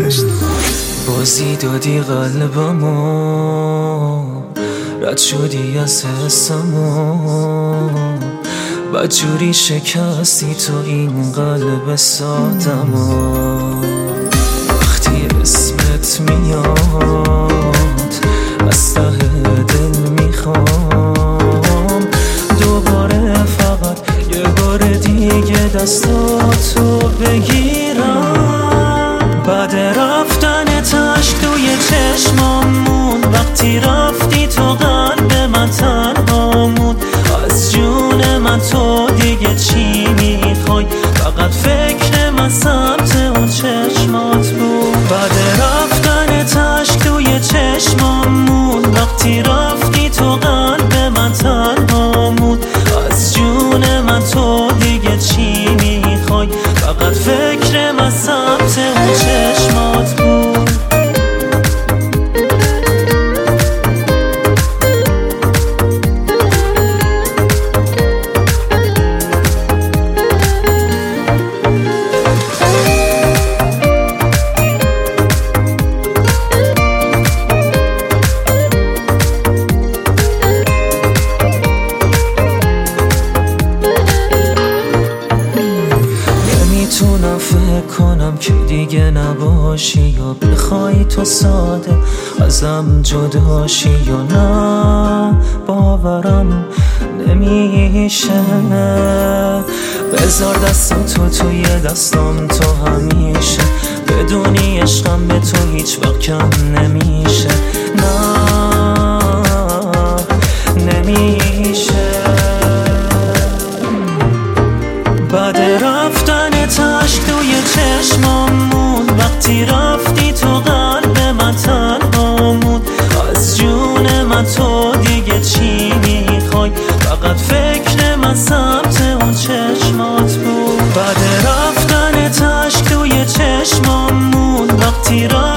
بازی دادی قلبمو، رد شدی از حسمو، بدجوری شکستی تو این قلب سادمو. وقتی اسمت میاد از ته دل میخوام دوباره فقط یه بار دیگه دستاتو بگیرم. بعد رفتنت اشک توی چشمامون، وقتی رفتی تو قلب من تنها موند. از جون من تو دیگه چی میخوای؟ فقط فکر من سمت اون چشمات بود. بعد رفتنت اشک توی چشمامون، وقتی رفتی تو قلب من تنها موند. از جون من تو دیگه چی میخوای؟ فقط فکر من سمت اون چشمات بود. نمیتونم فکر کنم که دیگه نباشی، یا بخوای تو ساده ازم جداشی، یا نه باورم نمیشه. بذار دستاتو توی دستام تو همیشه، بدونی عشقم به تو هیچ وقت کم نمیشه. نه نمیشه. بعد رفتنت اشک توی چشمامون، وقتی رفتی تو قلب من تنها موند. از جون من تو دیگه چی میخوای؟ فقط فکر من سمت اون چشمات بود. بعد رفتنت اشک توی چشمامون، وقتی